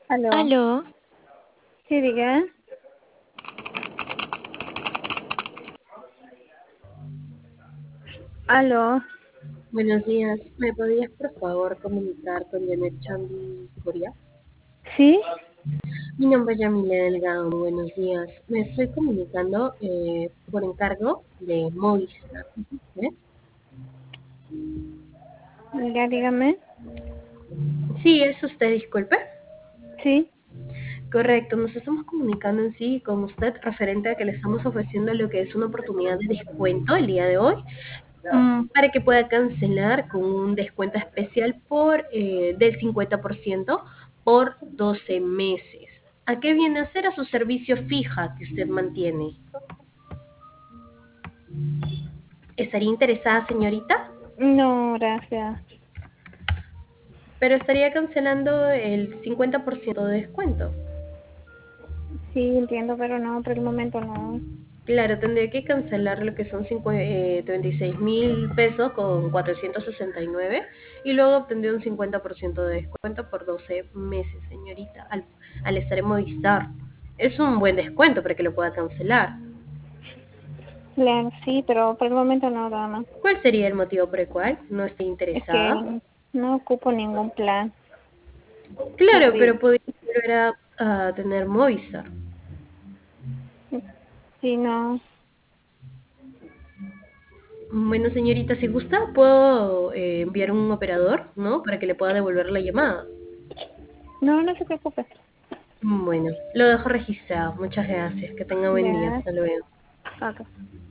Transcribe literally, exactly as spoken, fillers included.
Aló, Aló, sí, diga. Aló, Buenos días, ¿me podrías por favor comunicar con Janet Chandy Coria? ¿sí? Mi nombre es Yamile Delgado, muy buenos días. Me estoy comunicando eh, por encargo de Movistar. ¿Eh? Ya, dígame. Sí, es usted, disculpe. Sí, Correcto, nos estamos comunicando en sí con usted referente a que le estamos ofreciendo lo que es una oportunidad de descuento el día de hoy mm, para que pueda cancelar con un descuento especial por eh, del cincuenta por ciento por doce meses. ¿A qué viene a ser? A su servicio fija que usted mantiene. ¿Estaría interesada, señorita? no, gracias. Pero estaría cancelando el cincuenta por ciento de descuento. Sí, entiendo, pero no, por el momento no. Claro, tendría que cancelar lo que son treinta y seis mil pesos con cuatrocientos sesenta y nueve y luego obtendría un cincuenta por ciento de descuento por doce meses, señorita, al, al estar en Movistar. Es un buen descuento para que lo pueda cancelar. Claro, sí, pero por el momento no, dama. ¿Cuál sería el motivo por el cual no esté Es interesada? que no ocupo ningún plan. Sí, Claro, sí, pero podría volver a, a tener Movistar. sí, no. Bueno, señorita, si gusta, puedo eh, enviar un operador, ¿no? Para que le pueda devolver la llamada. No, no se preocupe. Bueno, lo dejo registrado. Muchas gracias. Que tenga buen día. Ya, Hasta luego. ok.